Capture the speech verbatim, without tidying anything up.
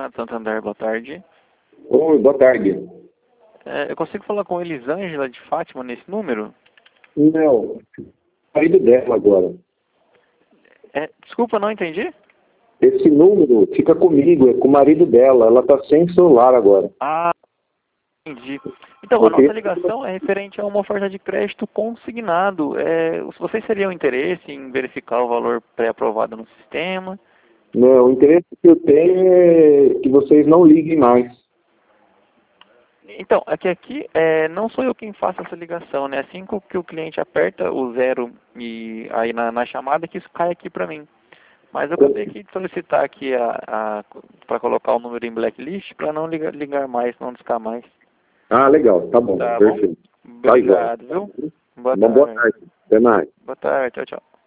Renato Santander, boa tarde. Oi, boa tarde. É, eu consigo falar com Elisângela de Fátima nesse número? Não, marido dela agora. É, desculpa, não entendi. Esse número fica comigo, é com o marido dela. Ela está sem celular agora. Ah, entendi. Então, a nossa ligação é referente a uma oferta de crédito consignado. É, vocês teriam interesse em verificar o valor pré-aprovado no sistema? Não, o interesse que eu tenho é que vocês não liguem mais. Então, é que aqui é, não sou eu quem faço essa ligação, né? Assim que o cliente aperta o zero e aí na, na chamada que isso cai aqui para mim. Mas eu acabei aqui de solicitar aqui a, a, para colocar o número em blacklist para não ligar, ligar mais, não discar mais. Ah, legal, tá bom, Tá bom? perfeito. Obrigado, viu? Boa Uma boa tarde. tarde, até mais. Boa tarde, tchau, tchau.